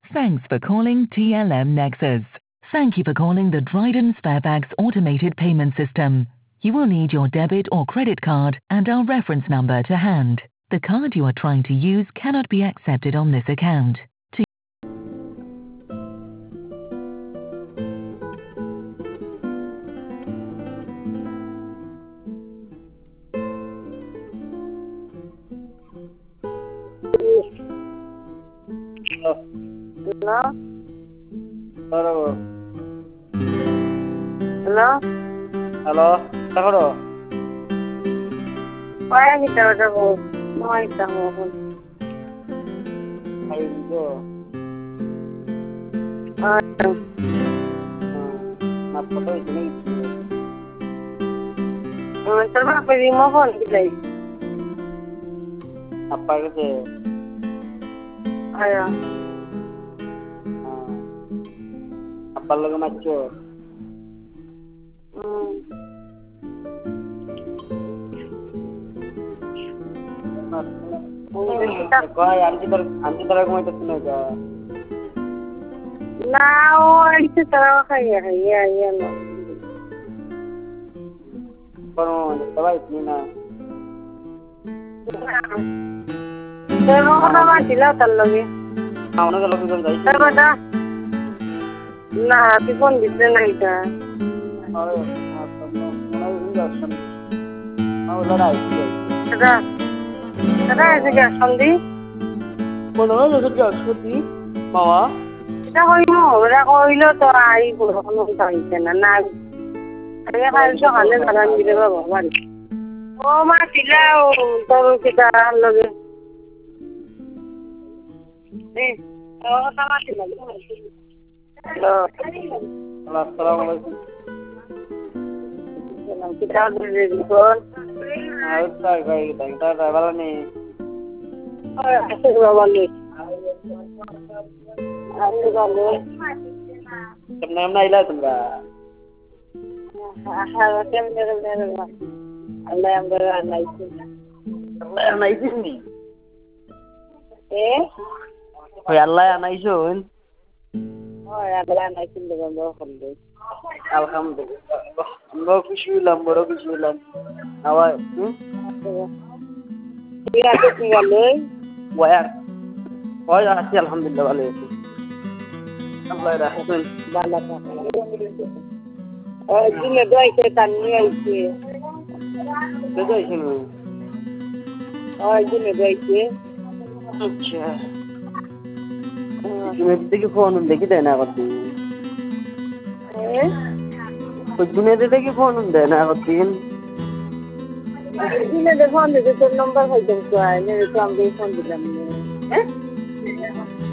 Thanks for calling TLM Nexus. Thank you for calling the Dryden Sparebags automated payment system. You will need your debit or credit card and our reference number to hand. The card you are trying to use cannot be accepted on this account. Hello? Hello? Hello? Takoro? Why are you talking? Why are you talking? How are you doing? Napaka ini. Coba beli mohon kita. Apa gitu? Ayo. Apa lagi macam? Anti terang mau itu aja. Now, itu terang kaya no. Kalau tahu itu na. Pero kung sila talaga. Ano ka local guys? Pero da. Na, tipon dito na ita. Ay, Kada. Kada sige sandi. Ano na sige sandi? Mawa? Kita ko ilo to ay puro ko nung tayo na. Kaya kalso kanya parang hindi ba ba? Oh, sila taro kita lagi. Sama sila. Assalamualaikum. Kita beli phone. Kita travel nih. Asik balik. Asik balik. Kenapa ilah tumbang? Allah yang beranak ini. Oh Allah yang naisun. Oh ya beranak itu dengan doa. Alhamdulillah. Mbak kusyulam. Awak? Iya tu tinggal leh. Wayar. Oh ya, alhamdulillah alaikum. Allah rahman. Balak. Oh, ini doa setan ni itu. Betul sini. Oh, ini doa itu. अच्छा देखिए phone देखिए देना करती कुछ भी नहीं देते कि फोन देना करती है ini ada phone itu nambah saja tu, ini recam di phone di dalamnya.